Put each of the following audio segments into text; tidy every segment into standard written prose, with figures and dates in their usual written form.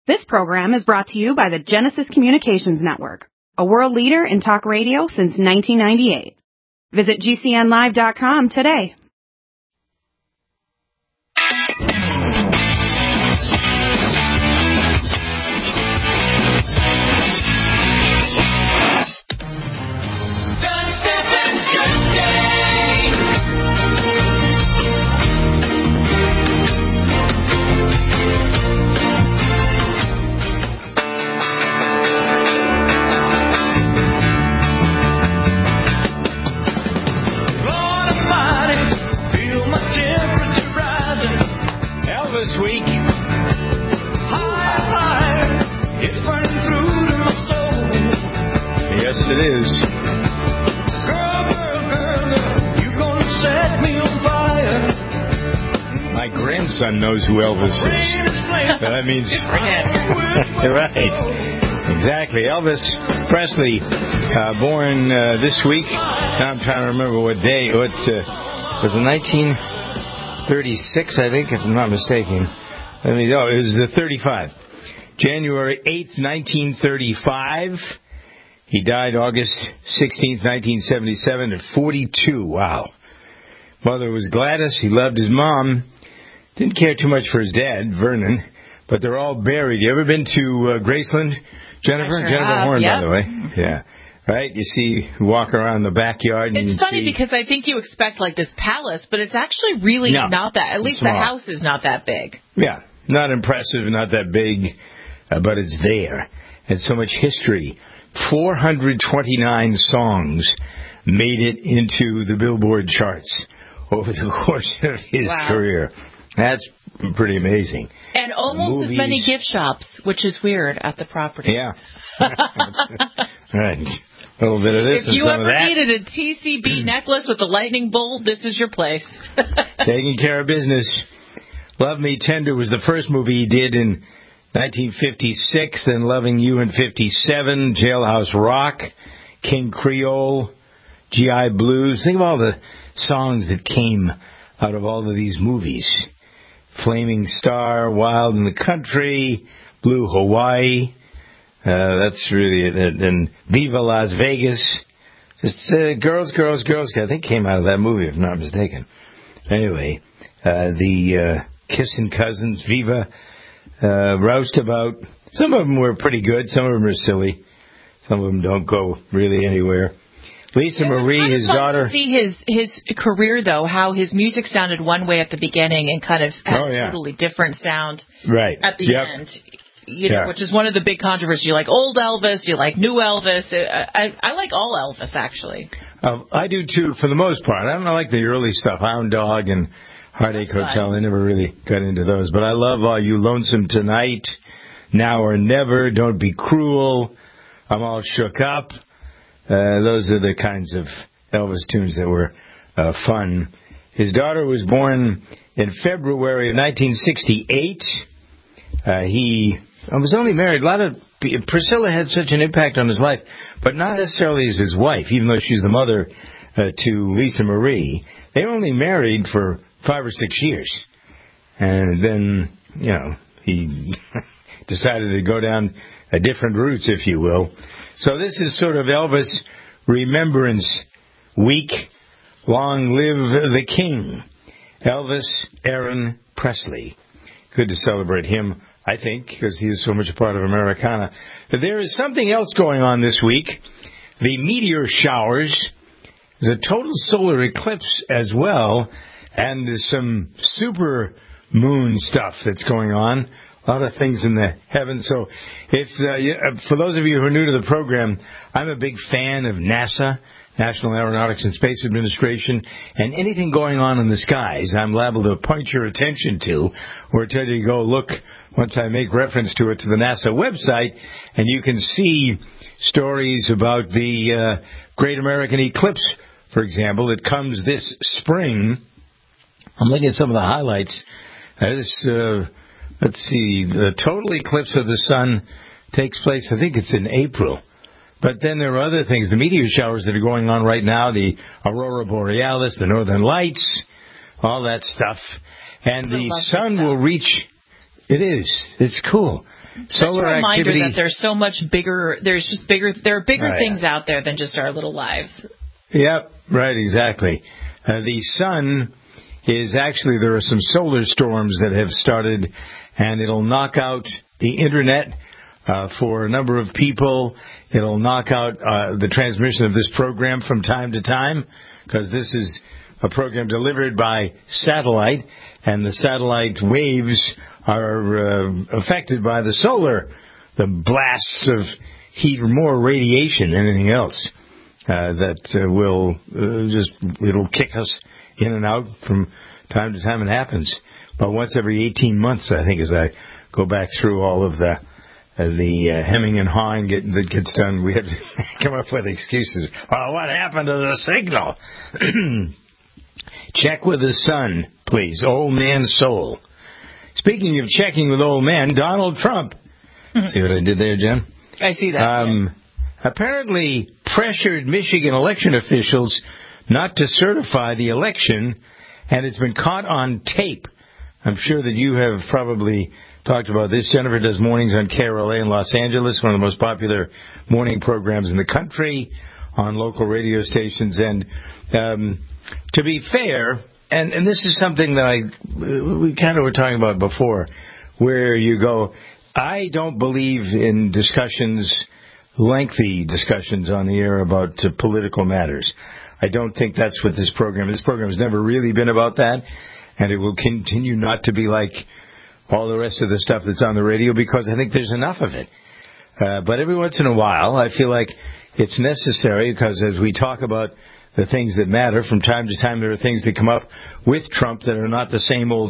This program is brought to you by the Genesis Communications Network, a world leader in talk radio since 1998. Visit GCNlive.com today. This week, high, it's burning through to my soul. Yes, it is. Girl, you're gonna set me on fire. My grandson knows who Elvis is. That means right, exactly. Elvis Presley, born this week. Now I'm trying to remember what day. What was it? 1936, I think, if I'm not mistaken. It was the 35. January 8th, 1935. He died August 16th, 1977 at 42. Wow. Mother was Gladys. He loved his mom. Didn't care too much for his dad, Vernon. But they're all buried. You ever been to Graceland? Jennifer? Sure Jennifer have. Horn, Yep. by the way. Yeah. Right? You see, walk around the backyard. And it's funny because I think you expect like this palace, but it's actually really not that. At least the house is not that big. Yeah, not impressive, not that big, but it's there. And so much history. 429 songs made it into the Billboard charts over the course of his career. That's pretty amazing. And almost as many gift shops, which is weird, at the property. Yeah. Right. A little bit of this and some of that. If you ever needed a TCB necklace with a lightning bolt, this is your place. Taking care of business. Love Me Tender was the first movie he did in 1956, then Loving You in 57, Jailhouse Rock, King Creole, GI Blues. Think of all the songs that came out of all of these movies. Flaming Star, Wild in the Country, Blue Hawaii. That's really it. And Viva Las Vegas. Just girls. I think came out of that movie, if I'm not mistaken. Anyway, the Kissin' Cousins, Viva, Roustabout. Some of them were pretty good. Some of them are silly. Some of them don't go really anywhere. Lisa Marie, his daughter. To see his career, though, how his music sounded one way at the beginning and kind of had a totally different sound at the end. You know, which is one of the big controversies. You like old Elvis, you like new Elvis. I like all Elvis, actually. I do, too, for the most part. I don't like the early stuff, Hound Dog and Heartache Hotel. I never really got into those. But I love Are You Lonesome Tonight, Now or Never, Don't Be Cruel, I'm All Shook Up. Those are the kinds of Elvis tunes that were fun. His daughter was born in February of 1968. He was only married. Priscilla had such an impact on his life, but not necessarily as his wife, even though she's the mother to Lisa Marie. They were only married for 5 or 6 years. And then, he decided to go down different routes, if you will. So this is sort of Elvis Remembrance Week. Long live the King. Elvis Aaron Presley. Good to celebrate him, I think, because he is so much a part of Americana. But there is something else going on this week. The meteor showers. There's a total solar eclipse as well. And there's some super moon stuff that's going on. A lot of things in the heavens. So for those of you who are new to the program, I'm a big fan of NASA, National Aeronautics and Space Administration, and anything going on in the skies, I'm liable to point your attention to, or tell you to go look, once I make reference to it, to the NASA website, and you can see stories about the Great American Eclipse, for example, that comes this spring. I'm looking at some of the highlights. Let's see, the total eclipse of the sun takes place, I think it's in April. But then there are other things, the meteor showers that are going on right now, the Aurora Borealis, the Northern Lights, all that stuff. And the sun will reach, it's cool. Solar a reminder activity, that there's so much bigger. There are bigger things out there than just our little lives. Yep, right, exactly. The sun is actually, there are some solar storms that have started, and it'll knock out the internet for a number of people. It'll knock out the transmission of this program from time to time, because this is a program delivered by satellite, and the satellite waves are affected by the blasts of heat, or more radiation than anything else, that will it'll kick us in and out from time to time. It happens about once every 18 months, I think, as I go back through all of the hemming and hawing that gets done. We have to come up with excuses. Well, what happened to the signal? Check with the sun, please. Old man soul. Speaking of checking with old man, Donald Trump. See what I did there, Jen? I see that. Apparently pressured Michigan election officials not to certify the election, and it's been caught on tape. I'm sure that you have probably talked about this. Jennifer does mornings on KRLA in Los Angeles, one of the most popular morning programs in the country on local radio stations. And to be fair, and this is something that we kind of were talking about before, where you go, I don't believe in lengthy discussions on the air about political matters. I don't think that's what this program has never really been about that, and it will continue not to be like all the rest of the stuff that's on the radio, because I think there's enough of it. But every once in a while, I feel like it's necessary, because as we talk about the things that matter, from time to time there are things that come up with Trump that are not the same old.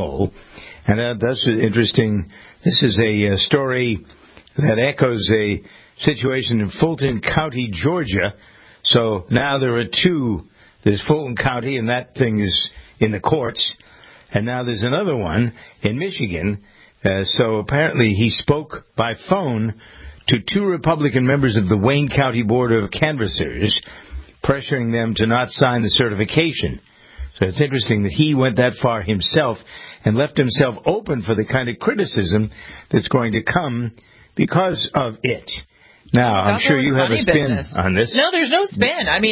And that's interesting. This is a story that echoes a situation in Fulton County, Georgia. So now there are two. There's Fulton County, and that thing is in the courts. And now there's another one in Michigan. So apparently he spoke by phone to two Republican members of the Wayne County Board of Canvassers, pressuring them to not sign the certification. So it's interesting that he went that far himself and left himself open for the kind of criticism that's going to come because of it. Now, I'm sure you have a spin on this. No, there's no spin. I mean,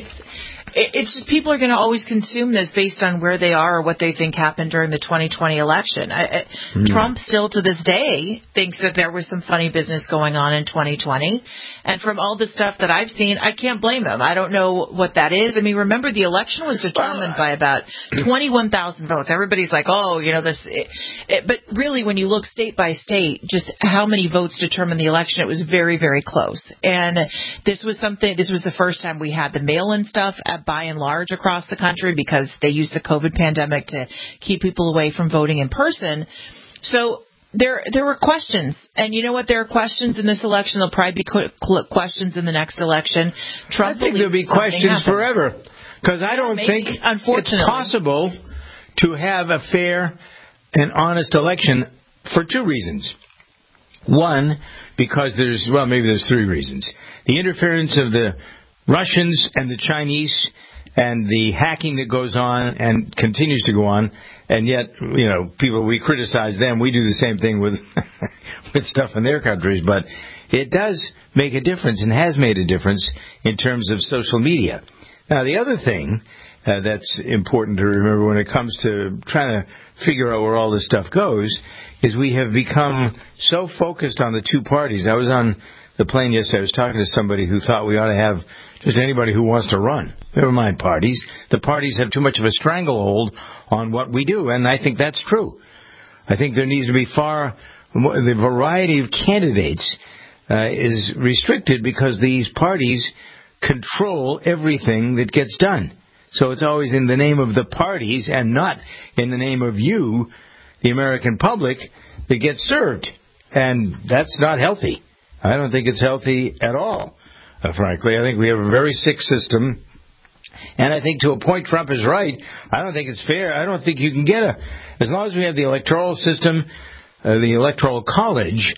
it's just people are going to always consume this based on where they are or what they think happened during the 2020 election. Trump still to this day thinks that there was some funny business going on in 2020. And from all the stuff that I've seen, I can't blame him. I don't know what that is. I mean, remember, the election was determined by about 21,000 votes. Everybody's like, oh, this. But really, when you look state by state, just how many votes determined the election, it was very, very close. And this was the first time we had the mail-in stuff by and large across the country, because they used the COVID pandemic to keep people away from voting in person. So there were questions. And you know what? There are questions in this election. There'll probably be questions in the next election. I think there'll be questions forever, because I don't think it's possible to have a fair and honest election for two reasons. One, because maybe there's three reasons. The interference of the Russians and the Chinese, and the hacking that goes on and continues to go on, and yet, we criticize them. We do the same thing with with stuff in their countries, but it does make a difference, and has made a difference in terms of social media. Now, the other thing that's important to remember when it comes to trying to figure out where all this stuff goes is we have become so focused on the two parties. I was on the plane yesterday. I was talking to somebody who thought we ought to have just anybody who wants to run. Never mind parties. The parties have too much of a stranglehold on what we do, and I think that's true. I think there needs to be the variety of candidates is restricted, because these parties control everything that gets done. So it's always in the name of the parties and not in the name of you, the American public, that gets served. And that's not healthy. I don't think it's healthy at all, frankly. I think we have a very sick system. And I think to a point Trump is right. I don't think it's fair. I don't think you can get as long as we have the electoral system, the electoral college,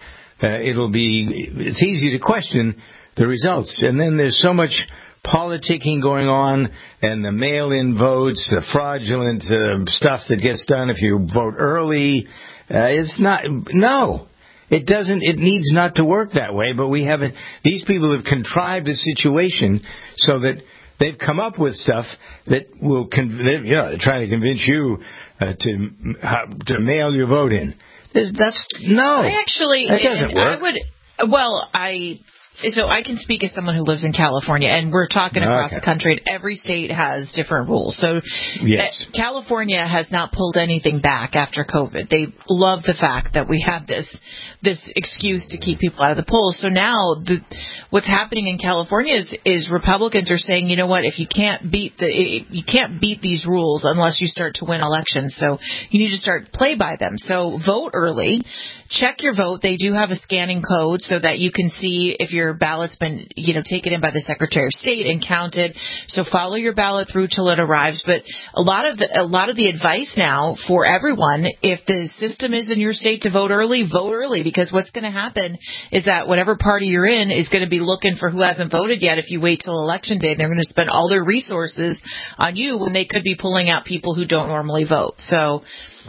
it's easy to question the results. And then there's so much politicking going on, and the mail-in votes, the fraudulent stuff that gets done if you vote early. It needs not to work that way, but we haven't. These people have contrived a situation so that they've come up with stuff that will, they're trying to convince you to mail your vote in. That doesn't work. So I can speak as someone who lives in California, and we're talking across the country, and every state has different rules. So California has not pulled anything back after COVID. They love the fact that we have this excuse to keep people out of the polls. So now what's happening in California is Republicans are saying, you know what, if you can't beat these rules unless you start to win elections. So you need to start play by them. So vote early. Check your vote. They do have a scanning code so that you can see if your ballot's been, taken in by the Secretary of State and counted. So follow your ballot through till it arrives. But a lot of the advice now for everyone, if the system is in your state to vote early, because what's going to happen is that whatever party you're in is going to be looking for who hasn't voted yet. If you wait till election day, they're going to spend all their resources on you when they could be pulling out people who don't normally vote. So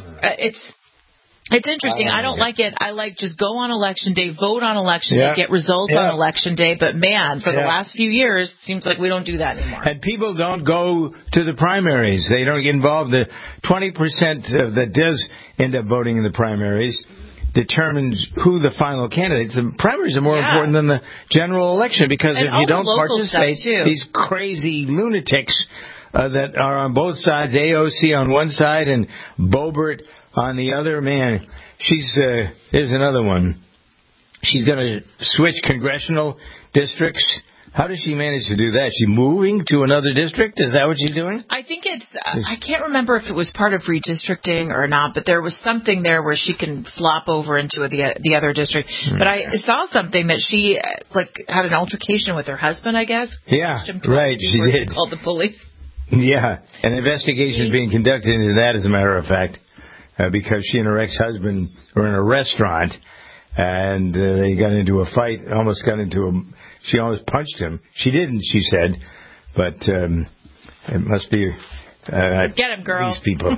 it's interesting. I don't like it. I like just go on election day, vote on election day, get results on election day. But, man, for the last few years, it seems like we don't do that anymore. And people don't go to the primaries. They don't get involved. The 20% that does end up voting in the primaries determines who the final candidates. The primaries are more important than the general election because if you don't participate, these crazy lunatics that are on both sides, AOC on one side and Boebert on the other, man, here's another one. She's going to switch congressional districts. How does she manage to do that? Is she moving to another district? Is that what she's doing? I think I can't remember if it was part of redistricting or not, but there was something there where she can flop over into the other district. But I saw something that she had an altercation with her husband, I guess. Yeah, right, she did. Called the police. Yeah, an investigation is being conducted into that, as a matter of fact. Because she and her ex-husband were in a restaurant, and they got into a fight, she almost punched him. She didn't, she said, but it must be... Get him, girl. These people.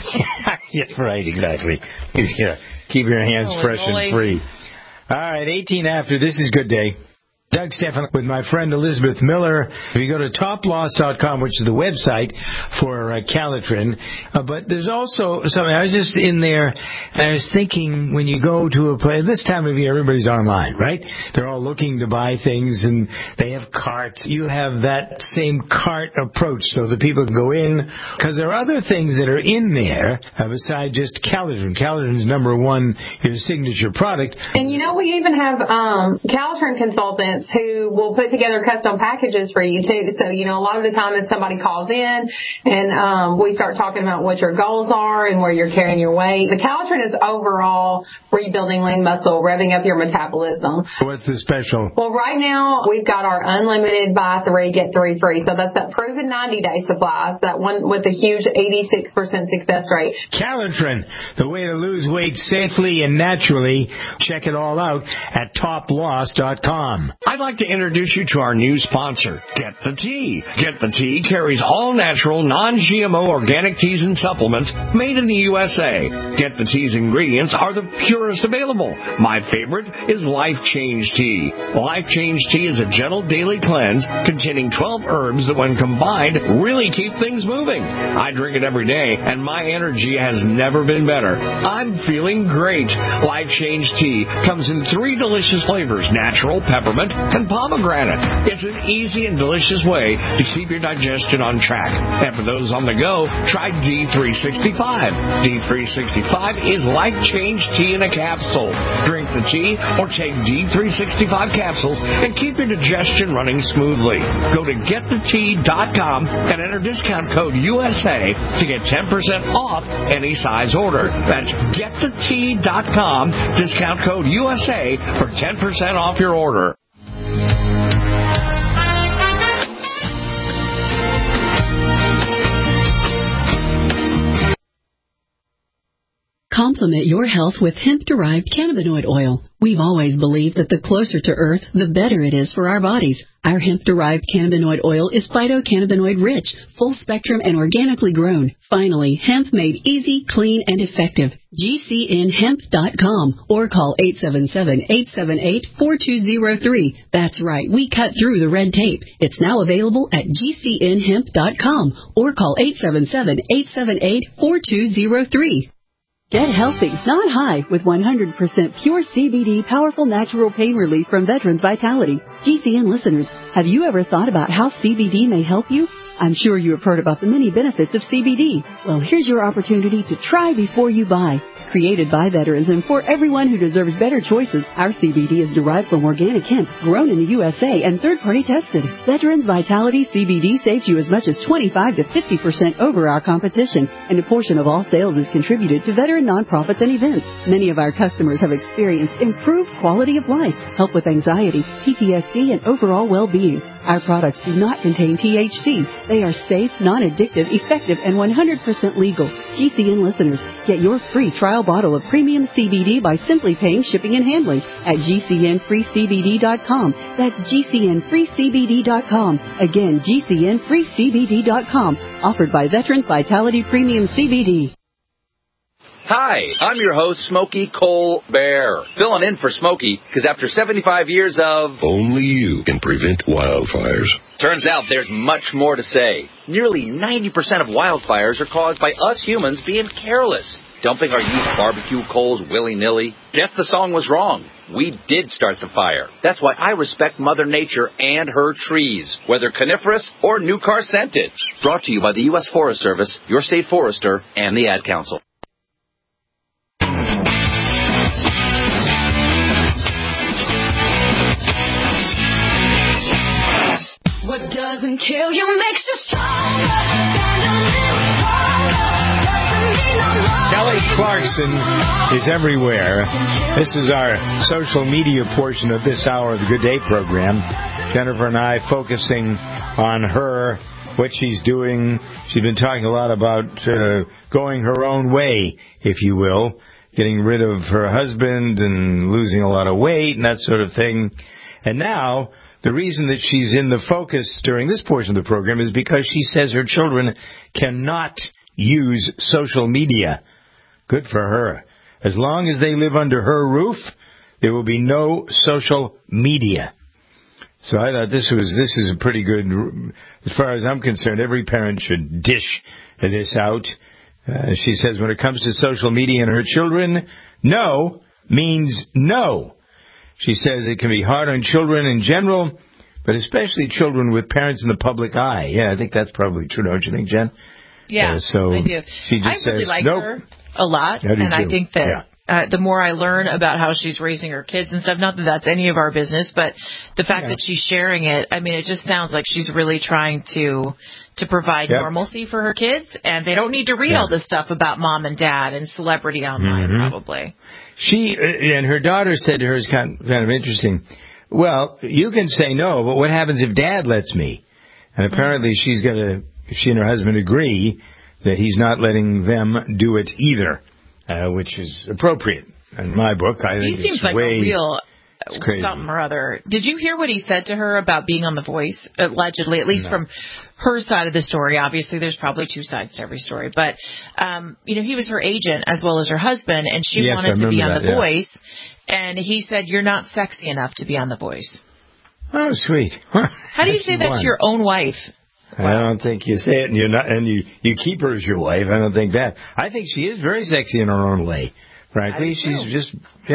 Yeah, right, exactly. Keep your hands fresh and free. All right, 18 after, this is Good Day. Doug Stephan with my friend Elizabeth Miller. If you go to toploss.com, which is the website for Calitrin, but there's also something. I was just in there, and I was thinking, when you go to a place, this time of year, everybody's online, right? They're all looking to buy things, and they have carts. You have that same cart approach, so that people can go in, because there are other things that are in there besides just Calitrin. Calitrin's number one, your signature product. And we even have Calitrin consultants who will put together custom packages for you too. So, a lot of the time if somebody calls in and we start talking about what your goals are and where you're carrying your weight, the Calitrin is overall rebuilding lean muscle, revving up your metabolism. What's the special? Well, right now we've got our unlimited buy 3, get 3 free. So that's that proven 90-day supplies, that one with a huge 86% success rate. Calitrin, the way to lose weight safely and naturally. Check it all out at toploss.com. I'd like to introduce you to our new sponsor, Get the Tea. Get the Tea carries all natural, non-GMO organic teas and supplements made in the USA. Get the Tea's ingredients are the purest available. My favorite is Life Change Tea. Life Change Tea is a gentle daily cleanse containing 12 herbs that, when combined, really keep things moving. I drink it every day, and my energy has never been better. I'm feeling great. Life Change Tea comes in 3 delicious flavors: natural, peppermint, and pomegranate. It's an easy and delicious way to keep your digestion on track. And for those on the go, try D365. D365 is Life Change Tea in a capsule. Drink the tea or take D365 capsules and keep your digestion running smoothly. Go to getthetea.com and enter discount code USA to get 10% off any size order. That's getthetea.com, discount code USA for 10% off your order. Complement your health with hemp-derived cannabinoid oil. We've always believed that the closer to Earth, the better it is for our bodies. Our hemp-derived cannabinoid oil is phytocannabinoid-rich, full-spectrum, and organically grown. Finally, hemp made easy, clean, and effective. GCNhemp.com or call 877-878-4203. That's right, we cut through the red tape. It's now available at GCNhemp.com or call 877-878-4203. Get healthy, not high, with 100% pure CBD powerful natural pain relief from Veterans Vitality. GCN listeners, have you ever thought about how CBD may help you? I'm sure you have heard about the many benefits of CBD. Well, here's your opportunity to try before you buy. Created by veterans and for everyone who deserves better choices, our CBD is derived from organic hemp, grown in the USA, and third-party tested. Veterans Vitality CBD saves you as much as 25 to 50% over our competition, and a portion of all sales is contributed to veteran nonprofits and events. Many of our customers have experienced improved quality of life, help with anxiety, PTSD, and overall well-being. Our products do not contain THC. They are safe, non-addictive, effective, and 100% legal. GCN listeners, get your free trial bottle of premium CBD by simply paying shipping and handling at GCNFreeCBD.com. That's GCNFreeCBD.com. Again, GCNFreeCBD.com. Offered by Veterans Vitality Premium CBD. Hi, I'm your host, Smokey Colbert. Filling in for Smokey, because after 75 years of... Only you can prevent wildfires. Turns out there's much more to say. Nearly 90% of wildfires are caused by us humans being careless, dumping our used barbecue coals willy-nilly. Guess the song was wrong. We did start the fire. That's why I respect Mother Nature and her trees, whether coniferous or new car scented. Brought to you by the U.S. Forest Service, your state forester, and the Ad Council. What doesn't kill you makes you stronger. Kelly Clarkson is everywhere. This is our social media portion of this hour of the Good Day program. Jennifer and I focusing on her, what she's doing. She's been talking a lot about going her own way, if you will, getting rid of her husband and losing a lot of weight and that sort of thing. And now, the reason that she's in the focus during this portion of the program is because she says her children cannot use social media. Good for her. As long as they live under her roof, there will be no social media. So I thought this is a pretty good, as far as I'm concerned, every parent should dish this out. She says when it comes to social media and her children, no means no. She says it can be hard on children in general, but especially children with parents in the public eye. Yeah, I think that's probably true, don't you think, Jen? Yeah, so I do. She just I really like her a lot, and I think that the more I learn about how she's raising her kids and stuff, not that that's any of our business, but the fact that she's sharing it, I mean, it just sounds like she's really trying to provide normalcy for her kids, and they don't need to read all this stuff about mom and dad and celebrity online, probably. She and her daughter said to her, it's kind of interesting, well, you can say no, but what happens if dad lets me? And apparently she and her husband agree that he's not letting them do it either, which is appropriate in my book. I think he seems like a real something or other. Did you hear what he said to her about being on The Voice, allegedly, at least from her side of the story? Obviously, there's probably two sides to every story. But, he was her agent as well as her husband, and she wanted to be on The Voice. And he said, you're not sexy enough to be on The Voice. Oh, sweet. How do you say that to your own wife? I don't think you say it, and you're not, and you keep her as your wife. I don't think that. I think she is very sexy in her own way. Frankly, she's just,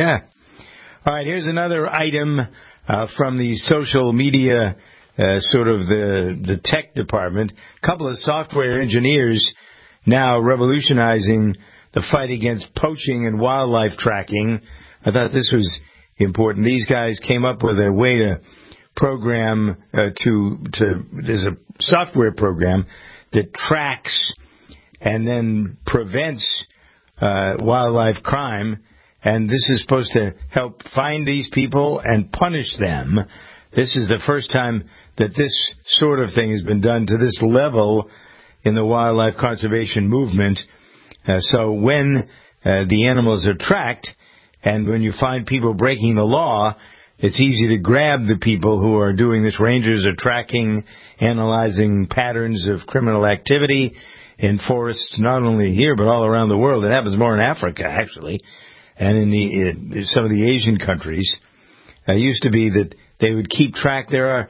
All right, here's another item from the social media, sort of the tech department. A couple of software engineers now revolutionizing the fight against poaching and wildlife tracking. I thought this was important. These guys came up with a way to program there's a software program that tracks and then prevents wildlife crime. And this is supposed to help find these people and punish them. This is the first time that this sort of thing has been done to this level in the wildlife conservation movement. So when the animals are tracked, and when you find people breaking the law, it's easy to grab the people who are doing this. Rangers are tracking, analyzing patterns of criminal activity in forests, not only here, but all around the world. It happens more in Africa, actually, and in some of the Asian countries. It used to be that they would keep track. There are,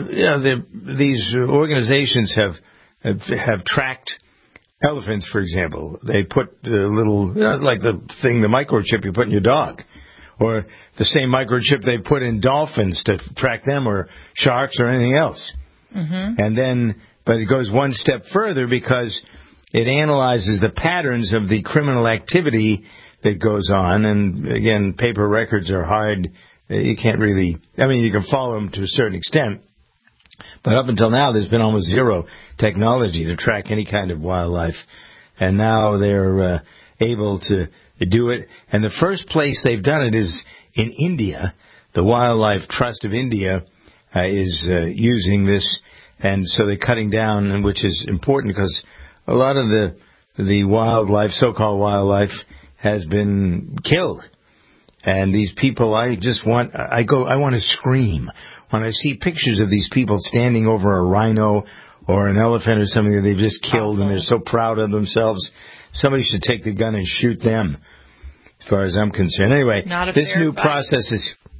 these organizations have tracked elephants, for example. They put the little, like the microchip you put in your dog, or the same microchip they put in dolphins to track them, or sharks, or anything else. Mm-hmm. And then, but it goes one step further because it analyzes the patterns of the criminal activity that goes on. And again, paper records are hard. You can't really, you can follow them to a certain extent. But up until now, there's been almost zero technology to track any kind of wildlife. And now they're able to do it. And the first place they've done it is in India. The Wildlife Trust of India is using this. And so they're cutting down, which is important because a lot of the wildlife, so-called wildlife, has been killed. And these people, I want to scream when I see pictures of these people standing over a rhino or an elephant or something that they've just killed, and they're so proud of themselves. Somebody should take the gun and shoot them, as far as I'm concerned. Anyway, this new process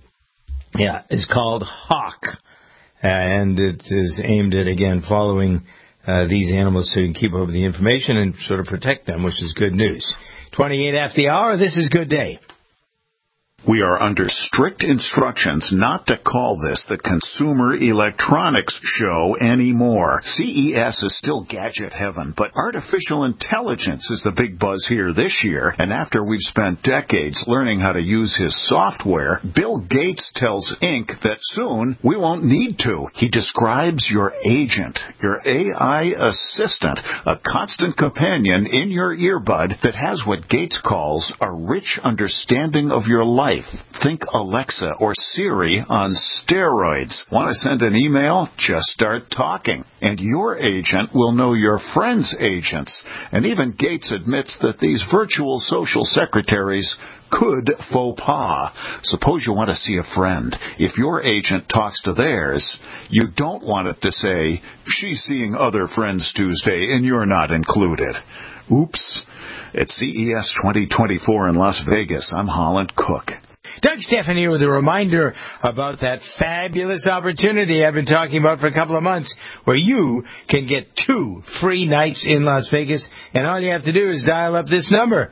is called HAWK, and it is aimed at, again, following these animals so you can keep over the information and sort of protect them, which is good news. 28 after the hour, this is Good Day. We are under strict instructions not to call this the Consumer Electronics Show anymore. CES is still gadget heaven, but artificial intelligence is the big buzz here this year. And after we've spent decades learning how to use his software, Bill Gates tells Inc. that soon we won't need to. He describes your agent, your AI assistant, a constant companion in your earbud that has what Gates calls a rich understanding of your life. Think Alexa or Siri on steroids. Want to send an email? Just start talking. And your agent will know your friend's agents. And even Gates admits that these virtual social secretaries could faux pas. Suppose you want to see a friend. If your agent talks to theirs, you don't want it to say, she's seeing other friends Tuesday and you're not included. Oops. At CES 2024 in Las Vegas, I'm Holland Cook. Doug Stephan here with a reminder about that fabulous opportunity I've been talking about for a couple of months, where you can get 2 free nights in Las Vegas, and all you have to do is dial up this number,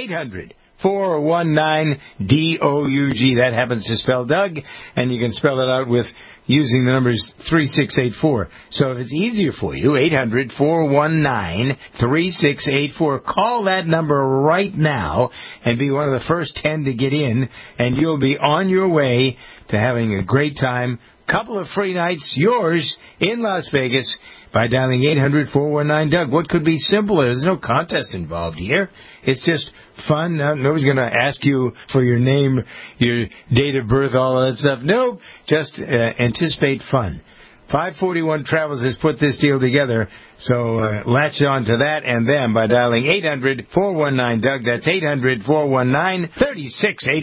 800-419-DOUG. That happens to spell Doug, and you can spell it out with using the numbers 3684. So if it's easier for you, 800-419-3684. Call that number right now and be one of the first 10 to get in, and you'll be on your way to having a great time. Couple of free nights, yours, in Las Vegas by dialing 800-419-DOUG. What could be simpler? There's no contest involved here. It's just fun. Nobody's going to ask you for your name, your date of birth, all of that stuff. Nope. Just anticipate fun. 541 Travels has put this deal together, so latch on to that and them by dialing 800-419-DOUG. That's 800-419-3680.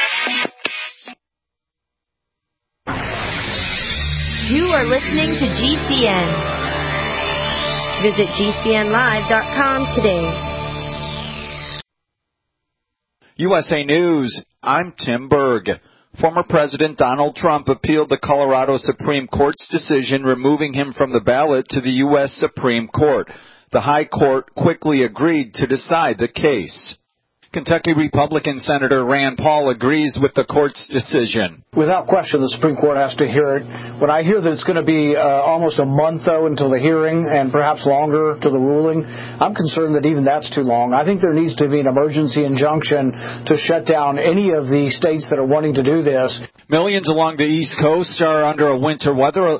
You are listening to GCN. Visit GCNlive.com today. USA News, I'm Tim Berg. Former President Donald Trump appealed the Colorado Supreme Court's decision removing him from the ballot to the U.S. Supreme Court. The High Court quickly agreed to decide the case. Kentucky Republican Senator Rand Paul agrees with the court's decision. Without question, the Supreme Court has to hear it. When I hear that it's going to be almost a month, though, until the hearing and perhaps longer to the ruling, I'm concerned that even that's too long. I think there needs to be an emergency injunction to shut down any of the states that are wanting to do this. Millions along the East Coast are under winter weather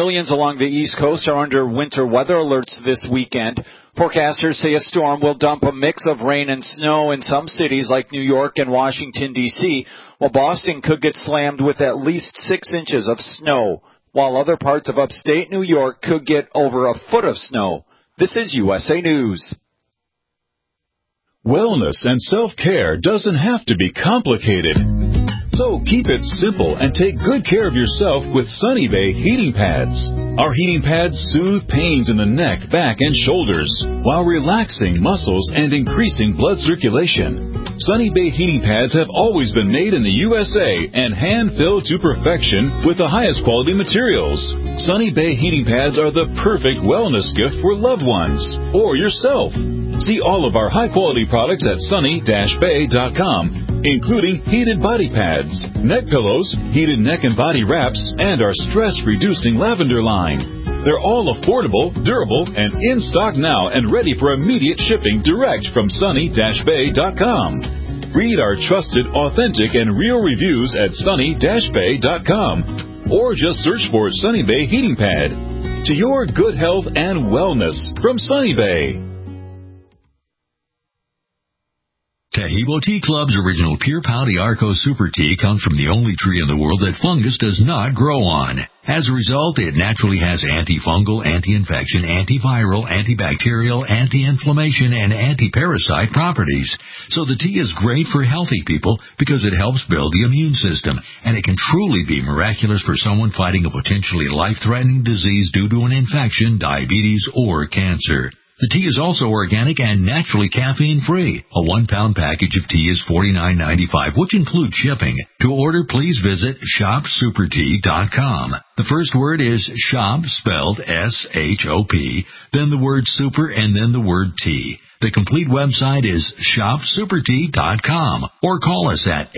alerts this weekend. Forecasters say a storm will dump a mix of rain and snow in some cities like New York and Washington, D.C., while Boston could get slammed with at least 6 inches of snow, while other parts of upstate New York could get over a foot of snow. This is USA News. Wellness and self-care doesn't have to be complicated. So keep it simple and take good care of yourself with Sunny Bay heating pads. Our heating pads soothe pains in the neck, back, and shoulders while relaxing muscles and increasing blood circulation. Sunny Bay heating pads have always been made in the USA and hand-filled to perfection with the highest quality materials. Sunny Bay heating pads are the perfect wellness gift for loved ones or yourself. See all of our high-quality products at sunny-bay.com, including heated body pads, neck pillows, heated neck and body wraps, and our stress-reducing lavender line. They're all affordable, durable, and in stock now and ready for immediate shipping direct from sunny-bay.com. Read our trusted, authentic, and real reviews at sunny-bay.com or just search for Sunny Bay Heating Pad. To your good health and wellness from Sunny Bay. Taheebo Tea Club's original Pure Pau d'Arco Super Tea comes from the only tree in the world that fungus does not grow on. As a result, it naturally has antifungal, anti-infection, antiviral, antibacterial, anti-inflammation, and anti-parasite properties. So the tea is great for healthy people because it helps build the immune system, and it can truly be miraculous for someone fighting a potentially life-threatening disease due to an infection, diabetes, or cancer. The tea is also organic and naturally caffeine-free. A 1-pound package of tea is $49.95, which includes shipping. To order, please visit shopsupertea.com. The first word is shop, spelled S-H-O-P, then the word super, and then the word tea. The complete website is shopsupertea.com, or call us at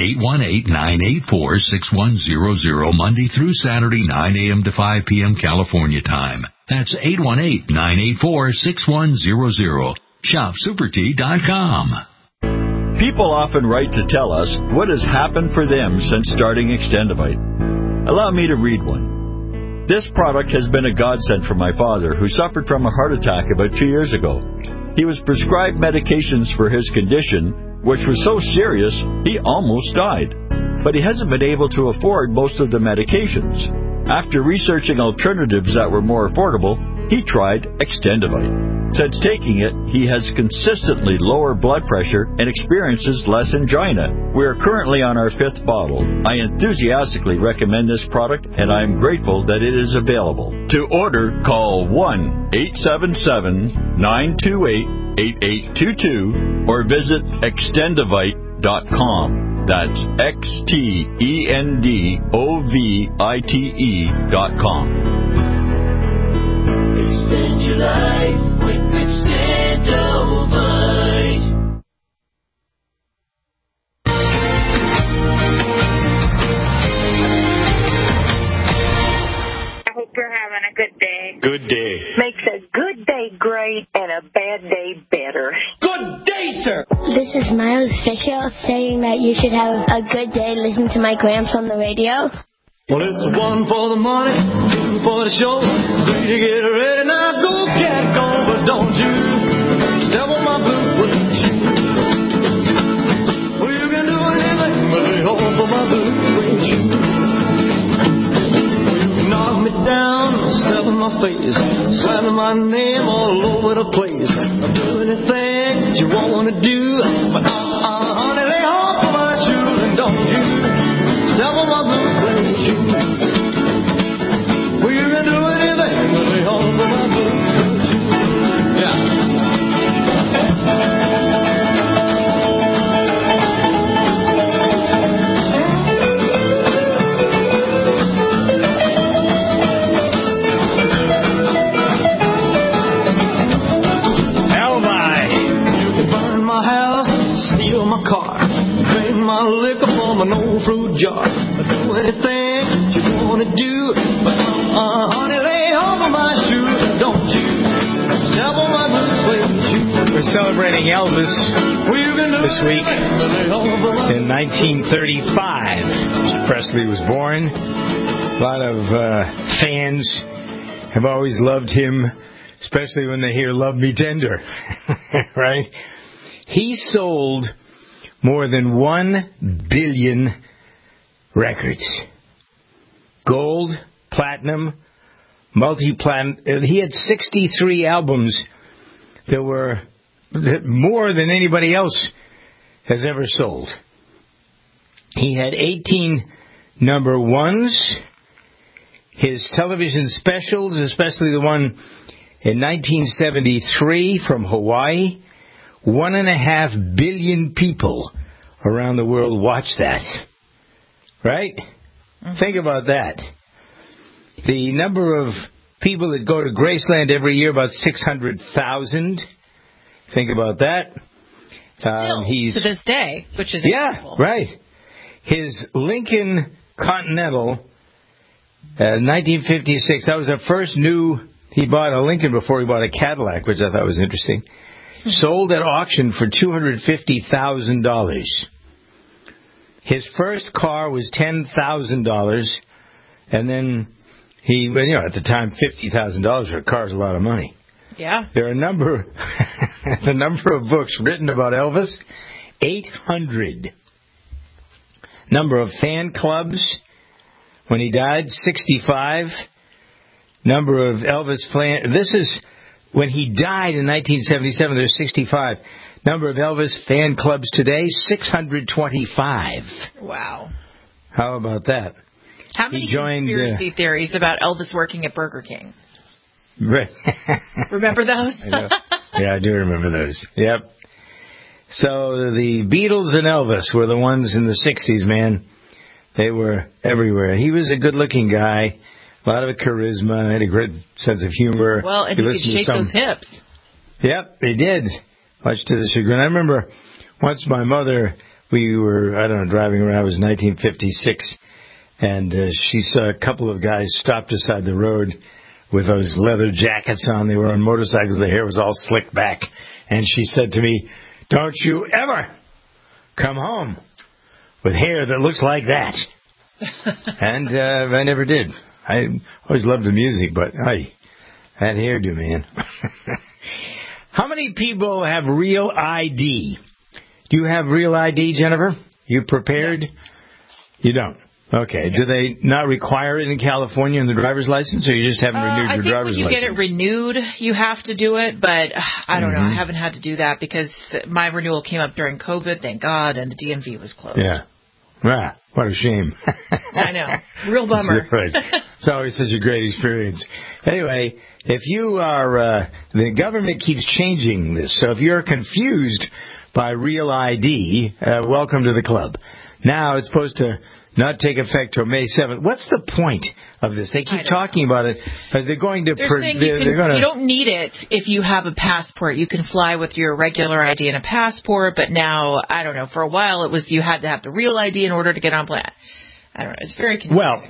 818-984-6100 Monday through Saturday, 9 a.m. to 5 p.m. California time. That's 818-984-6100. ShopSuperTea.com. People often write to tell us what has happened for them since starting Extendivite. Allow me to read one. This product has been a godsend for my father, who suffered from a heart attack about 2 years ago. He was prescribed medications for his condition, which was so serious he almost died. But he hasn't been able to afford most of the medications. After researching alternatives that were more affordable, he tried Extendivite. Since taking it, he has consistently lower blood pressure and experiences less angina. We are currently on our 5th bottle. I enthusiastically recommend this product, and I am grateful that it is available. To order, call 1-877-928-8822 or visit Extendivite.com. That's Extendovite.com. Extend your life with Extendovite. I hope you're having a good day. Good day. Makes a good day great and a bad day better. Good day, sir. This is Miles Fisher saying that you should have a good day listening to my Gramps on the radio. Well, it's 1 for the money, 2 for the show. 3 to get ready, now go, cat, go. But don't you step on my blue suede shoe. Well, you can do anything but lay off of my blue suede shoe. Well, you knock me down, step in my face, slamming my name all over the place. I'll do anything you want to do, but honey, lay off of my shoes and don't you step on my blue suede shoe. Well, you can do anything but lay off of my blue suede shoe. Yeah. Steal my car, drain my liquor from an old fruit jar. Do anything you wanna do, but honey, lay over my shoes, don't you step on my blue suede shoes. We're celebrating Elvis this week. In 1935, Mr. Presley was born. A lot of fans have always loved him, especially when they hear "Love Me Tender," right? He sold more than 1 billion records. Gold, platinum, multi-platinum. He had 63 albums that were more than anybody else has ever sold. He had 18 number ones. His television specials, especially the one in 1973 from Hawaii, 1.5 billion people around the world watched that. Right? Mm-hmm. Think about that. The number of people that go to Graceland every year, about 600,000. Think about that. Still, to this day, which is incredible. Right. His Lincoln Continental, 1956, that was the first he bought a Lincoln before he bought a Cadillac, which I thought was interesting. Sold at auction for $250,000. His first car was $10,000, and then at the time, $50,000 for a car is a lot of money. Yeah. There are the number of books written about Elvis, 800. Number of fan clubs when he died, 65. Number of Elvis this is when he died in 1977. There's 65. Number of Elvis fan clubs today, 625. Wow. How about that? How many conspiracy theories about Elvis working at Burger King? Right. Remember those? I know. Yeah, I do remember those. Yep. So the Beatles and Elvis were the ones in the 60s, man. They were everywhere. He was a good-looking guy, a lot of charisma, had a great sense of humor. Well, and he could shake those hips. Yep, he did. Much to the chagrin. I remember once my mother, we were, driving around. It was 1956, and she saw a couple of guys stopped beside the road with those leather jackets on. They were on motorcycles. Their hair was all slicked back. And she said to me, "Don't you ever come home with hair that looks like that." And I never did. I always loved the music, but that hairdo, man. How many people have real ID? Do you have real ID, Jennifer? You prepared? No. You don't? Okay. Do they not require it in California in the driver's license, or you just haven't renewed your driver's license? I think when you get it renewed, you have to do it, but I don't know. I haven't had to do that because my renewal came up during COVID, thank God, and the DMV was closed. Yeah. Ah, what a shame. I know. Real bummer. It's always such a great experience. Anyway, if you are, the government keeps changing this, so if you're confused by real ID, welcome to the club. Now it's supposed to not take effect till May 7th. What's the point of this? They keep talking about it because they're going to... You don't need it if you have a passport. You can fly with your regular ID and a passport, but now, I don't know, for a while it was you had to have the real ID in order to get on plane. I don't know. It's very confusing. Well,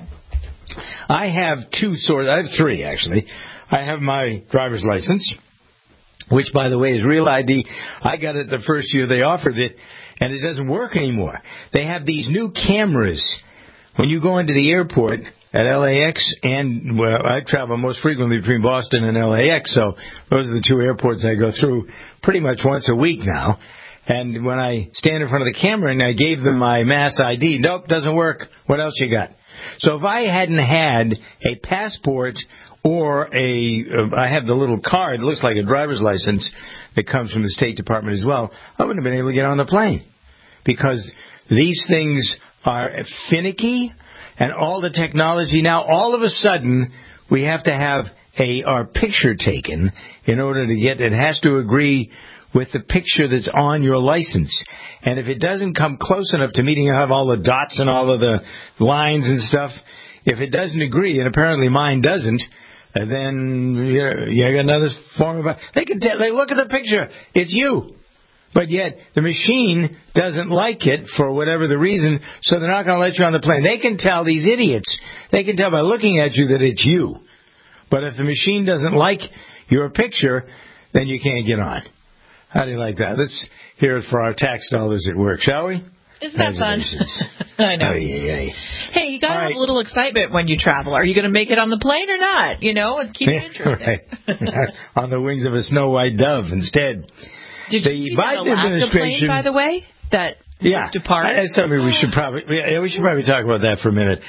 I have I have three, actually. I have my driver's license, which, by the way, is real ID. I got it the first year they offered it, and it doesn't work anymore. They have these new cameras. When you go into the airport at LAX, and I travel most frequently between Boston and LAX, so those are the two airports I go through pretty much once a week now. And when I stand in front of the camera and I gave them my mass ID, nope, doesn't work. What else you got? So if I hadn't had a passport or I have the little card, it looks like a driver's license that comes from the State Department as well, I wouldn't have been able to get on the plane. Because these things are finicky, and all the technology now, all of a sudden, we have to have our picture taken in order to get, it has to agree with the picture that's on your license. And if it doesn't come close enough to meeting, you have all the dots and all of the lines and stuff. If it doesn't agree, and apparently mine doesn't, then you got another form of... They look at the picture. It's you. But yet the machine doesn't like it for whatever the reason, so they're not going to let you on the plane. They can tell, these idiots, they can tell by looking at you that it's you. But if the machine doesn't like your picture, then you can't get on. How do you like that? Let's hear it for our tax dollars at work, shall we? Isn't that fun? I know. Hey, you got to have a little excitement when you travel. Are you going to make it on the plane or not? You know, and keep it interesting. Right. On the wings of a snow white dove instead. Did you see the Alaska plane, by the way, that ripped apart. That's something we should probably talk about that for a minute.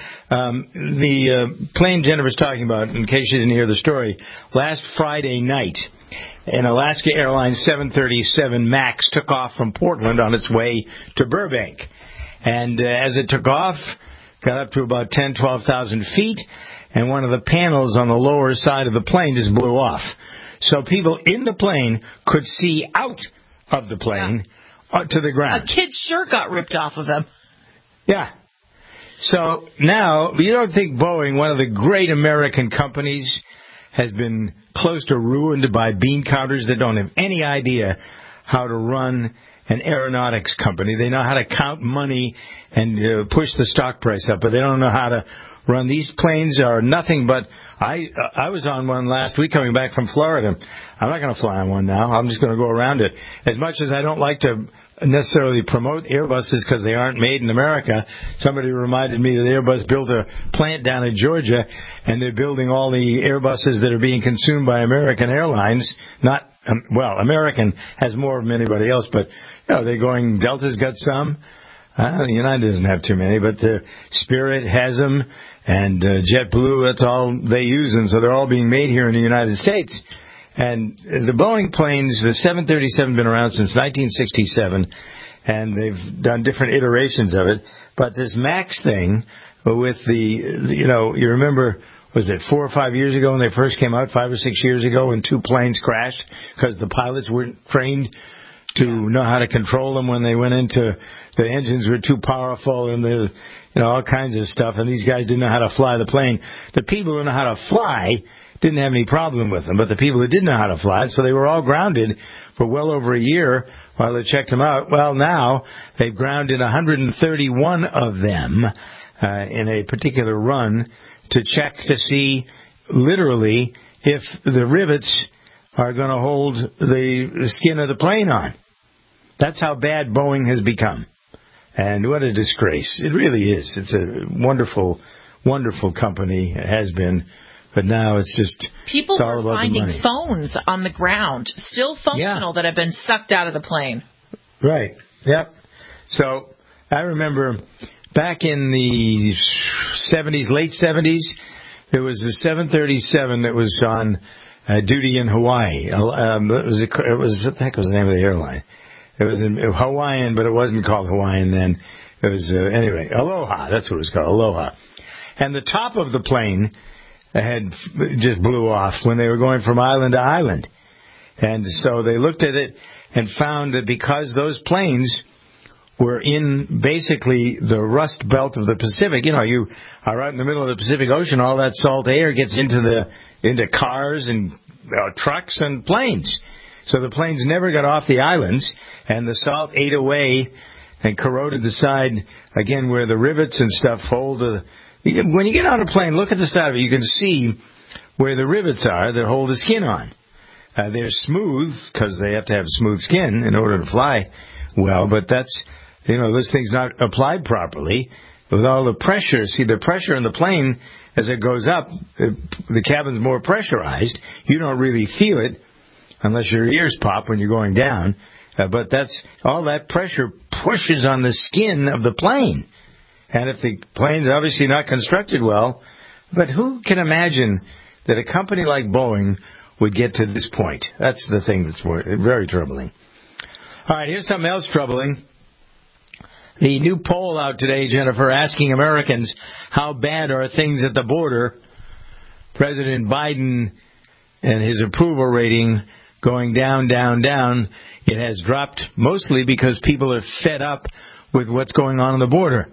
The plane Jennifer's talking about, in case you didn't hear the story, last Friday night, an Alaska Airlines 737 MAX took off from Portland on its way to Burbank. And as it took off, got up to about 12,000 feet, and one of the panels on the lower side of the plane just blew off. So people in the plane could see out of the plane to the ground. A kid's shirt got ripped off of him. Yeah. So now, you don't think Boeing, one of the great American companies, has been close to ruined by bean counters that don't have any idea how to run an aeronautics company. They know how to count money and push the stock price up, but they don't know how to run. These planes are nothing but... I was on one last week coming back from Florida. I'm not going to fly on one now. I'm just going to go around it. As much as I don't like to necessarily promote Airbuses because they aren't made in America, somebody reminded me that Airbus built a plant down in Georgia, and they're building all the Airbuses that are being consumed by American Airlines. Not American has more than anybody else, but they're going. Delta's got some. United doesn't have too many, but the Spirit has them, and JetBlue, that's all they use, and so they're all being made here in the United States. And the Boeing planes, the 737 have been around since 1967, and they've done different iterations of it. But this MAX thing with you remember, was it 4 or 5 years ago when they first came out, 5 or 6 years ago, when 2 planes crashed because the pilots weren't trained to know how to control them when they went into, the engines were too powerful and all kinds of stuff, and these guys didn't know how to fly the plane. The people who know how to fly didn't have any problem with them, but the people who didn't know how to fly, so they were all grounded for well over a year while they checked them out. Well, now they've grounded 131 of them in a particular run to check to see literally if the rivets are going to hold the skin of the plane on. That's how bad Boeing has become. And what a disgrace. It really is. It's a wonderful, wonderful company. It has been. But now it's just... People are finding phones on the ground, still functional, that have been sucked out of the plane. Right. Yep. So I remember back in the 70s, late 70s, there was a 737 that was on duty in Hawaii. What the heck was the name of the airline? It was in Hawaiian, but it wasn't called Hawaiian then. It was, anyway, Aloha. That's what it was called, Aloha. And the top of the plane had just blew off when they were going from island to island. And so they looked at it and found that because those planes were in basically the rust belt of the Pacific, you are right in the middle of the Pacific Ocean, all that salt air gets into cars and trucks and planes. So the planes never got off the islands, and the salt ate away and corroded the side, again, where the rivets and stuff hold. When you get on a plane, look at the side of it. You can see where the rivets are that hold the skin on. They're smooth, because they have to have smooth skin in order to fly well, but that's, this thing's not applied properly. With all the pressure, the pressure in the plane, as it goes up, the cabin's more pressurized. You don't really feel it, unless your ears pop when you're going down. But that's all that pressure pushes on the skin of the plane. And if the plane's obviously not constructed well, but who can imagine that a company like Boeing would get to this point? That's the thing that's very troubling. All right, here's something else troubling. The new poll out today, Jennifer, asking Americans how bad are things at the border. President Biden and his approval rating going down, down, down. It has dropped mostly because people are fed up with what's going on the border.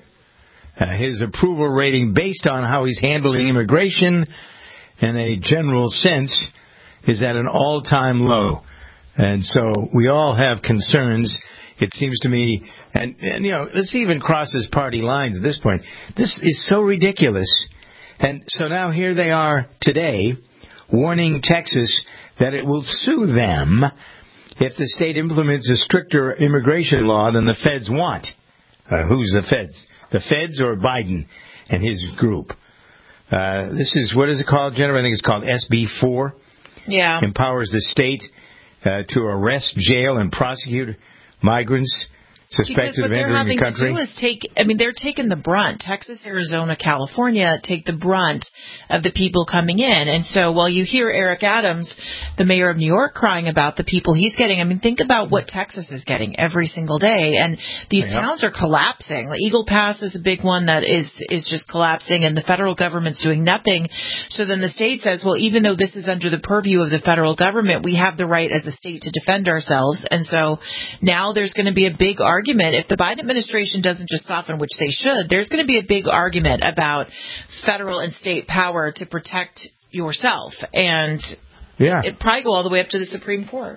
His approval rating, based on how he's handling immigration in a general sense, is at an all-time low. And so we all have concerns, it seems to me. And this even crosses party lines at this point. This is so ridiculous. And so now here they are today warning Texas that it will sue them if the state implements a stricter immigration law than the feds want. Who's the feds? The feds or Biden and his group? This is, what is it called, Jennifer? I think it's called SB 4. Yeah. Empowers the state to arrest, jail, and prosecute migrants suspected of entering the country. Because what they're having to do is they're taking the brunt. Texas, Arizona, California take the brunt of the people coming in. And so while you hear Eric Adams, the mayor of New York, crying about the people he's getting, think about what Texas is getting every single day. And these towns are collapsing. Like Eagle Pass is a big one that is just collapsing, and the federal government's doing nothing. So then the state says, well, even though this is under the purview of the federal government, we have the right as a state to defend ourselves. And so now there's going to be a big argument. If the Biden administration doesn't just soften, which they should, there's going to be a big argument about federal and state power to protect yourself. And it'd probably go all the way up to the Supreme Court.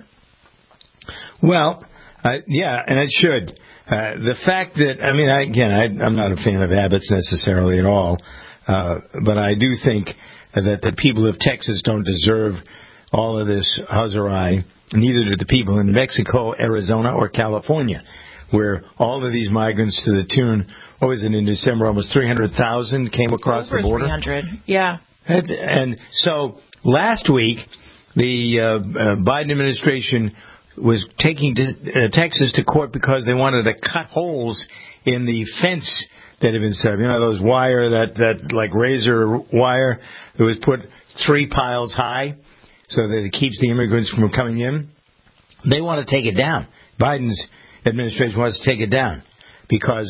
Well, and it should. The fact that, I'm not a fan of Abbott's necessarily at all, but I do think that the people of Texas don't deserve all of this huzzarai. Neither do the people in Mexico, Arizona, or California, where all of these migrants to the tune, what was it, in December, almost 300,000 came across the border? 300, yeah. And so last week, the Biden administration was taking Texas to court because they wanted to cut holes in the fence that had been set up. Those wire, that like razor wire that was put 3 piles high so that it keeps the immigrants from coming in. They want to take it down. Biden's administration wants to take it down because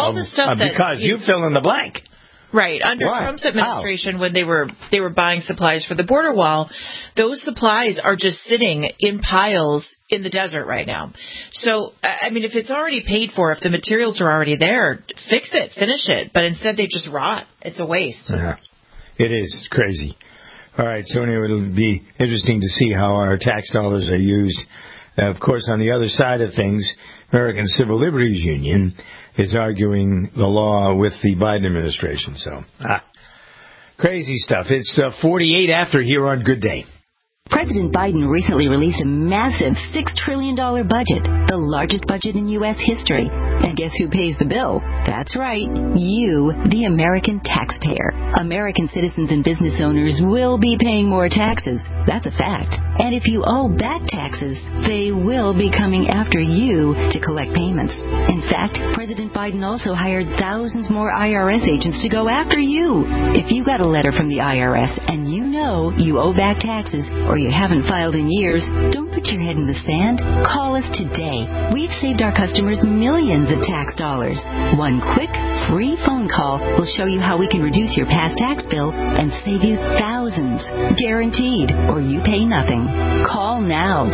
you fill in the blank. Right. Under Trump's administration, when they were buying supplies for the border wall, those supplies are just sitting in piles in the desert right now. So, if it's already paid for, if the materials are already there, fix it, finish it. But instead they just rot. It's a waste. Yeah. It is. It's crazy. All right. So anyway, it'll be interesting to see how our tax dollars are used. Of course, on the other side of things, American Civil Liberties Union is arguing the law with the Biden administration. So, crazy stuff. It's 48 after here on Good Day. President Biden recently released a massive $6 trillion budget, the largest budget in U.S. history. And guess who pays the bill? That's right, you, the American taxpayer. American citizens and business owners will be paying more taxes. That's a fact. And if you owe back taxes, they will be coming after you to collect payments. In fact, President Biden also hired thousands more IRS agents to go after you. If you got a letter from the IRS and you know you owe back taxes or you haven't filed in years, don't put your head in the sand. Call us today. We've saved our customers millions of tax dollars. One quick, free phone call will show you how we can reduce your past tax bill and save you thousands. Guaranteed, or you pay nothing. Call now.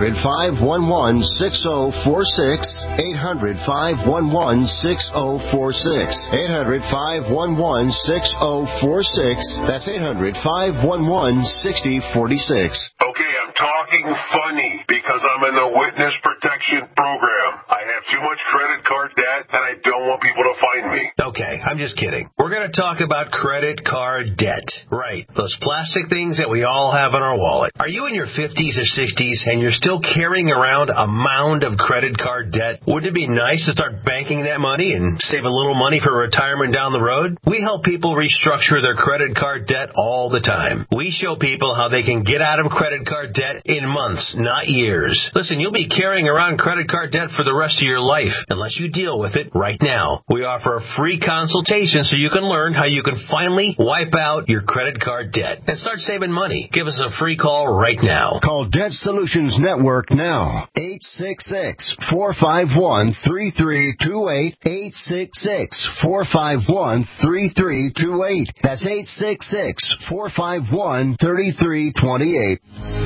800-511-6046. 800-511-6046. 800-511-6046. That's 800-511-6046. Okay, I'm talking funny because I'm in the witness protection program. I have too much credit card debt and I don't want people to find me. Okay, I'm just kidding. We're going to talk about credit card debt. Right, those plastic things that we all have in our wallet. Are you in your 50s or 60s and you're still carrying around a mound of credit card debt? Wouldn't it be nice to start banking that money and save a little money for retirement down the road? We help people restructure their credit card debt all the time. We show people how they can get out of credit card debt in months, not years. Listen, you'll be carrying around credit card debt for the rest of your life unless you deal with it right now. We offer a free consultation so you can learn how you can finally wipe out your credit card debt and start saving money. Give us a free call right now. Call Debt Solutions Network now. 866-451-3328. 866-451-3328. That's 866-451-3328.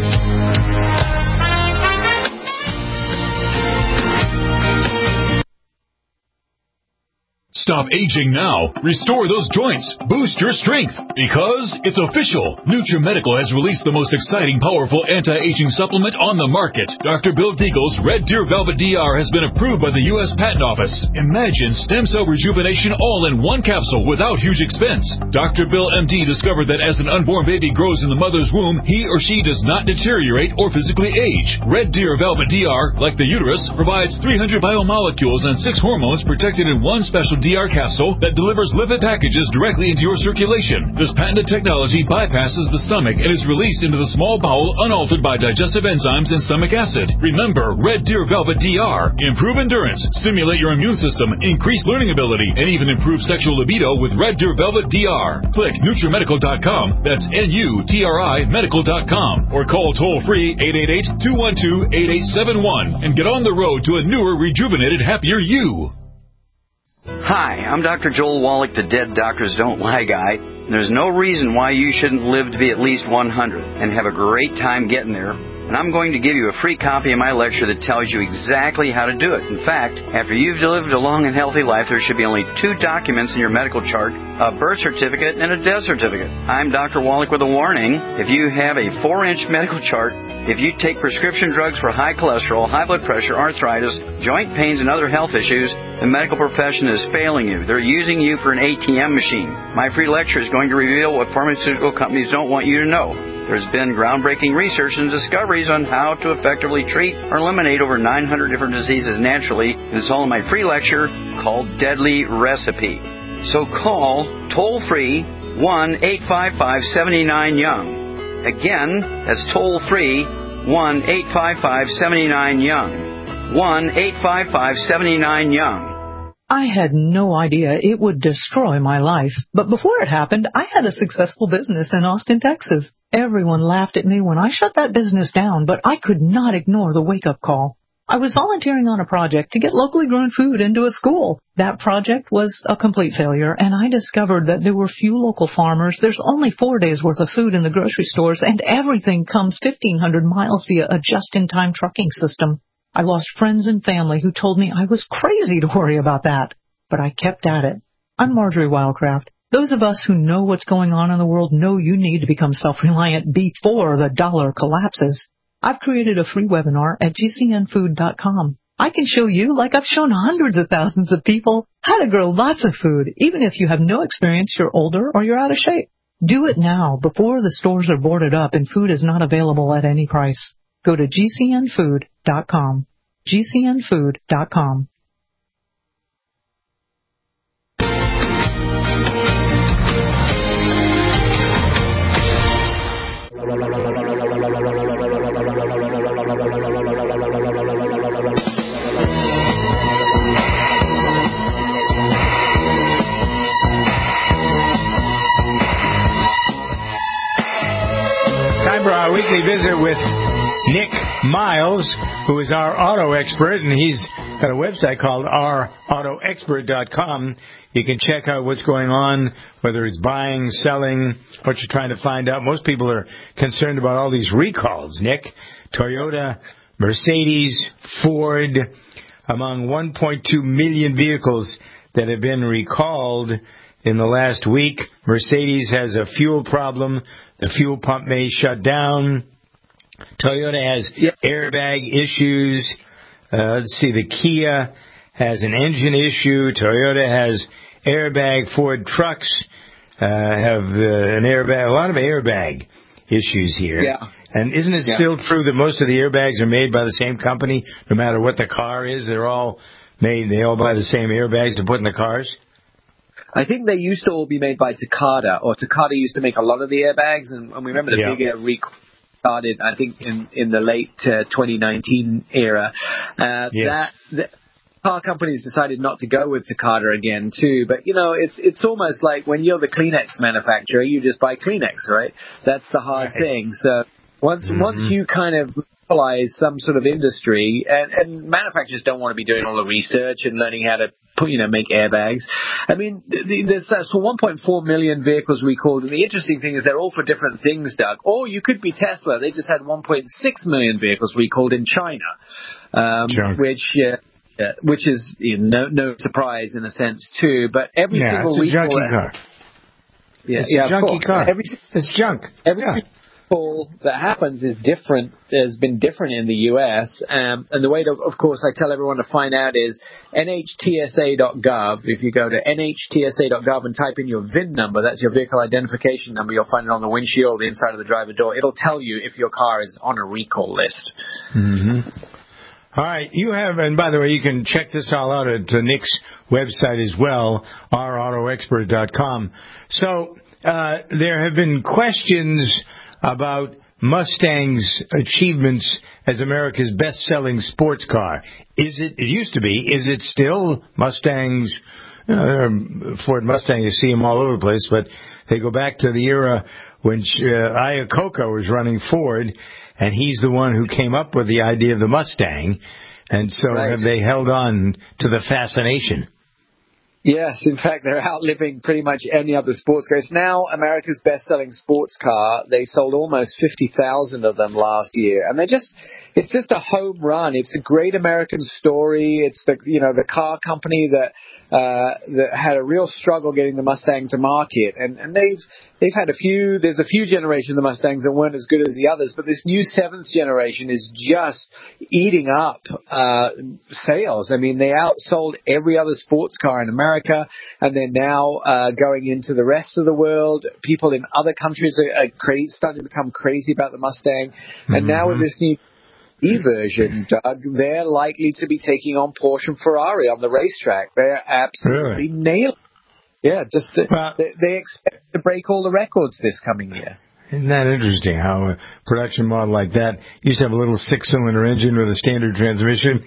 Stop aging now. Restore those joints. Boost your strength. Because it's official. NutriMedical has released the most exciting, powerful anti-aging supplement on the market. Dr. Bill Deagle's Red Deer Velvet DR has been approved by the U.S. Patent Office. Imagine stem cell rejuvenation all in one capsule without huge expense. Dr. Bill MD discovered that as an unborn baby grows in the mother's womb, he or she does not deteriorate or physically age. Red Deer Velvet DR, like the uterus, provides 300 biomolecules and 6 hormones protected in one special DR capsule that delivers lipid packages directly into your circulation. This patented technology bypasses the stomach and is released into the small bowel unaltered by digestive enzymes and stomach acid. Remember, Red Deer Velvet DR. Improve endurance, stimulate your immune system, increase learning ability, and even improve sexual libido with Red Deer Velvet DR. Click NutriMedical.com. That's NUTRI Medical.com. Or call toll-free 888-212-8871 and get on the road to a newer, rejuvenated, happier you. Hi, I'm Dr. Joel Wallach, the Dead Doctors Don't Lie guy. There's no reason why you shouldn't live to be at least 100 and have a great time getting there. And I'm going to give you a free copy of my lecture that tells you exactly how to do it. In fact, after you've lived a long and healthy life, there should be only 2 documents in your medical chart, a birth certificate and a death certificate. I'm Dr. Wallach with a warning. If you have a 4-inch medical chart, if you take prescription drugs for high cholesterol, high blood pressure, arthritis, joint pains, and other health issues, the medical profession is failing you. They're using you for an ATM machine. My free lecture is going to reveal what pharmaceutical companies don't want you to know. There's been groundbreaking research and discoveries on how to effectively treat or eliminate over 900 different diseases naturally, and it's all in my free lecture called Deadly Recipe. So call toll-free 1-855-79-YOUNG. Again, that's toll-free 1-855-79-YOUNG. 1-855-79-YOUNG. I had no idea it would destroy my life, but before it happened, I had a successful business in Austin, Texas. Everyone laughed at me when I shut that business down, but I could not ignore the wake-up call. I was volunteering on a project to get locally grown food into a school. That project was a complete failure, and I discovered that there were few local farmers. There's only 4 days' worth of food in the grocery stores, and everything comes 1,500 miles via a just-in-time trucking system. I lost friends and family who told me I was crazy to worry about that, but I kept at it. I'm Marjorie Wildcraft. Those of us who know what's going on in the world know you need to become self-reliant before the dollar collapses. I've created a free webinar at GCNfood.com. I can show you, like I've shown hundreds of thousands of people, how to grow lots of food, even if you have no experience, you're older, or you're out of shape. Do it now, before the stores are boarded up and food is not available at any price. Go to GCNfood.com. GCNfood.com. Time for our weekly visit with Nick Miles, who is our auto expert, and he's got a website called ourautoexpert.com. You can check out what's going on, whether it's buying, selling, what you're trying to find out. Most people are concerned about all these recalls, Nick. Toyota, Mercedes, Ford, among 1.2 million vehicles that have been recalled in the last week. Mercedes has a fuel problem. The fuel pump may shut down. Toyota has airbag issues. Let's see, the Kia has an engine issue. Toyota has airbag. Ford trucks have an airbag. A lot of airbag issues here. Yeah. And isn't it still true that most of the airbags are made by the same company, no matter what the car is? They're all made. They all buy the same airbags to put in the cars. I think they used to all be made by Takata, or Takata used to make a lot of the airbags, and we remember the big recall started, I think, in the late 2019 era. The car companies decided not to go with Takata again, too. But, you know, it's almost like when you're the Kleenex manufacturer, you just buy Kleenex, right? That's the hard thing. So once you kind of monopolize some sort of industry, and manufacturers don't want to be doing all the research and learning how to make airbags. I mean, there's for 1.4 million vehicles recalled, and the interesting thing is they're all for different things, Doug. Or you could be Tesla. They just had 1.6 million vehicles recalled in China, which is no surprise in a sense too. But every single it's a recall, junky car. It's a junky car. It's junk. Every recall that happens is different. Has been different in the U.S. And the way, of course, I tell everyone to find out is NHTSA.gov. If you go to NHTSA.gov and type in your VIN number, that's your vehicle identification number, you'll find it on the windshield, the inside of the driver door. It'll tell you if your car is on a recall list. Mm-hmm. All right, you have, and by the way, you can check this all out at Nick's website as well, ourautoexpert.com. So there have been questions about Mustang's achievements as America's best-selling sports car. It used to be, is it still Mustangs? Ford Mustang, you see them all over the place, but they go back to the era when Iacocca was running Ford, and he's the one who came up with the idea of the Mustang, and so have they held on to the fascination? Yes, in fact, they're outliving pretty much any other sports car. It's now America's best-selling sports car. They sold almost 50,000 of them last year, and it's just a home run. It's a great American story. It's the car company that had a real struggle getting the Mustang to market, and they've had there's a few generations of the Mustangs that weren't as good as the others, but this new 7th generation is just eating up sales. I mean, they outsold every other sports car in America, and they're now going into the rest of the world. People in other countries are starting to become crazy about the Mustang, and now with this new E-version, Doug, they're likely to be taking on Porsche and Ferrari on the racetrack. They're absolutely nailing it. Yeah, they expect to break all the records this coming year. Isn't that interesting how a production model like that used to have a little 6-cylinder engine with a standard transmission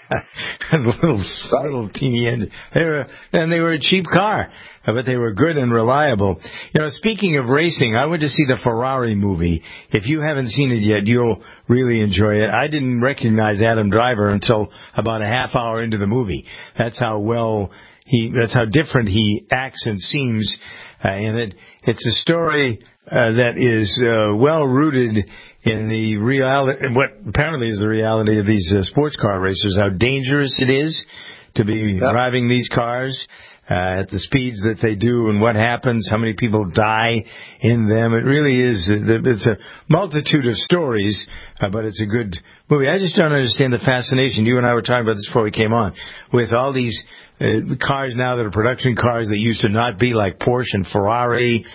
and a little teeny engine. They were a cheap car, but they were good and reliable. Speaking of racing, I went to see the Ferrari movie. If you haven't seen it yet, you'll really enjoy it. I didn't recognize Adam Driver until about a half hour into the movie. That's how different he acts and seems in it. It's a story that is well rooted in the reality, what apparently is the reality of these sports car racers, how dangerous it is to be driving these cars at the speeds that they do, and what happens, how many people die in them. It really is, it's a multitude of stories, but it's a good movie. I just don't understand the fascination. You and I were talking about this before we came on, with all these cars now that are production cars that used to not be, like Porsche and Ferrari,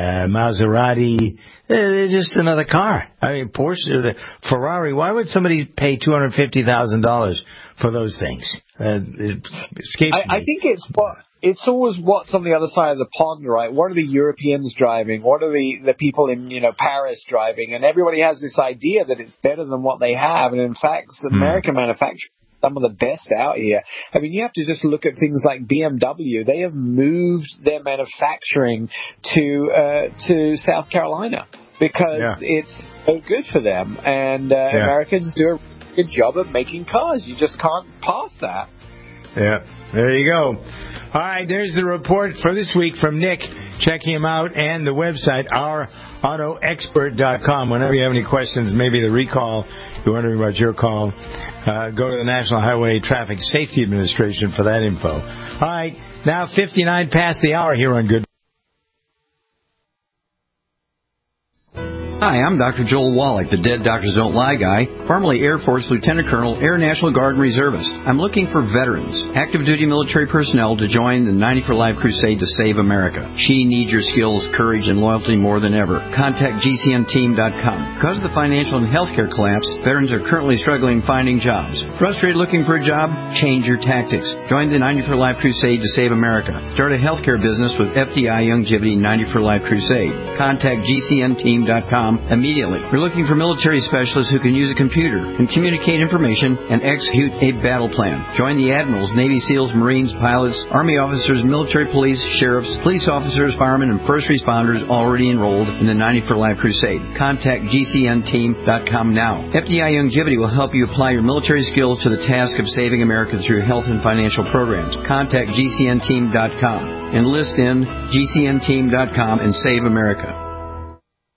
Maserati. They're just another car. I mean, Porsche, Ferrari. Why would somebody pay $250,000 for those things? It escapes me. I think it's always what's on the other side of the pond, right? What are the Europeans driving? What are the people in Paris driving? And everybody has this idea that it's better than what they have. And in fact, American manufacturers, some of the best out here. I mean, you have to just look at things like BMW. They have moved their manufacturing to South Carolina because it's so good for them. And Americans do a good job of making cars. You just can't pass that. Yeah, there you go. All right, there's the report for this week from Nick. Check him out, and the website, ourautoexpert.com. Whenever you have any questions, maybe the recall, you're wondering about your call, go to the National Highway Traffic Safety Administration for that info. All right, now 59 past the hour here on Good. Hi, I'm Dr. Joel Wallach, the Dead Doctors Don't Lie guy, formerly Air Force Lieutenant Colonel, Air National Guard and Reservist. I'm looking for veterans, active duty military personnel to join the 90 for Life crusade to save America. She needs your skills, courage, and loyalty more than ever. Contact GCNteam.com. Because of the financial and healthcare collapse, veterans are currently struggling finding jobs. Frustrated looking for a job? Change your tactics. Join the 90 for Life crusade to save America. Start a healthcare business with FDI Youngevity 90 for Life crusade. Contact GCNteam.com immediately. We're looking for military specialists who can use a computer, can communicate information, and execute a battle plan. Join the admirals, Navy SEALs, Marines, pilots, Army officers, military police, sheriffs, police officers, firemen, and first responders already enrolled in the 90 for Life crusade. Contact GCNteam.com now. FDI Youngevity will help you apply your military skills to the task of saving America through health and financial programs. Contact GCNteam.com. Enlist in GCNteam.com and save America.